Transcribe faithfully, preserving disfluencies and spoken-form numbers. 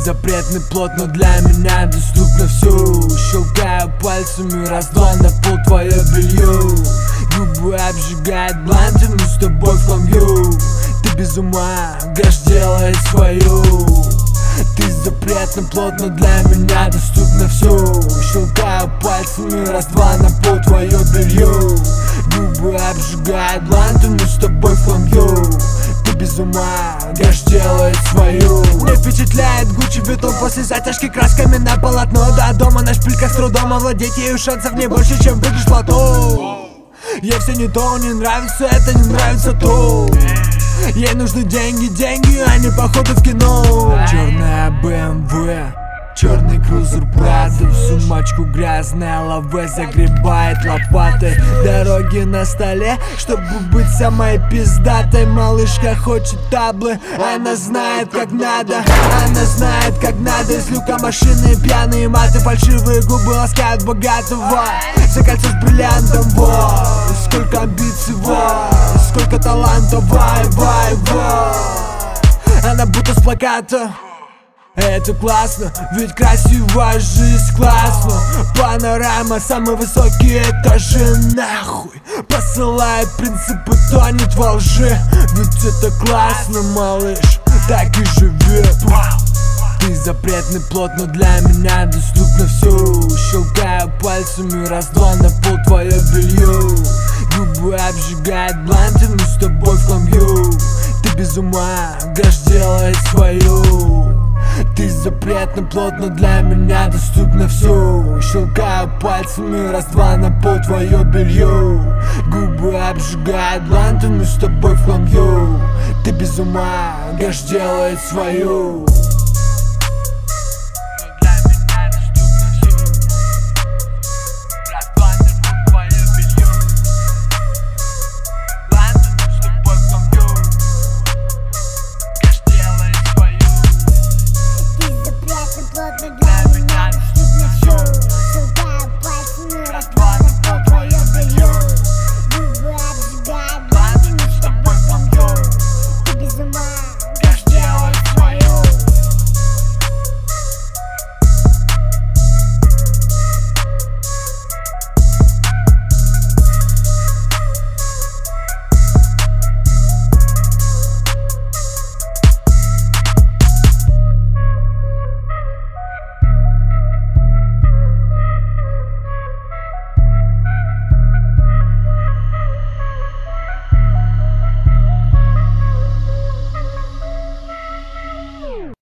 запретный плод, но для меня доступно все. Щелкаю пальцами, раз-два на пол твое белье. Губы обжигает блантин, мы с тобой в хламью. Ты без ума, гаш делает свою. Ты запретный плод, но для меня доступно все. Щелкаю пальцами, раз-два на пол твое белье. Губы обжигает блантин, мы с тобой в хламью. Ты без ума, гаш делает свою. Мне впечатляет Гуччи Виттон после затяжки красками на полотно. До дома на шпильках с трудом овладеть ею, шансов не больше, чем выигрыш в лото. Ей все не то, не нравится это, не нравится то. Ей нужны деньги, деньги, а не походы в кино. Черная бэ эм вэ, черный крузер Прадо. В сумочку грязная лаве загребает лопатой. Дороги на столе, чтобы быть самой пиздатой. Малышка хочет таблы, она знает как надо. Она знает как надо. Из люка машины пьяные маты, фальшивые губы ласкают богатого. За кольцо с бриллиантом, во. Сколько амбиций, во. Сколько таланта, вай, вай, вай. Она будто с плаката. Это классно, ведь красивая жизнь классно. Панорама, самые высокие этажи, нахуй. Посылает принципы, тонет во лжи. Ведь это классно, малыш, так и живи. Ты запретный плод, но для меня доступно все. Щелкаю пальцами, раз-два на пол твое белье. Губы обжигает блантин, мы с тобой в хламью. Ты без ума, гаш делает свою. Ты запретный плод, но для меня доступно все. Щелкаю пальцами, раз-два на пол твое белье. Губы обжигает блантин, мы с тобой в хламью. Ты без ума, гаш делает свою.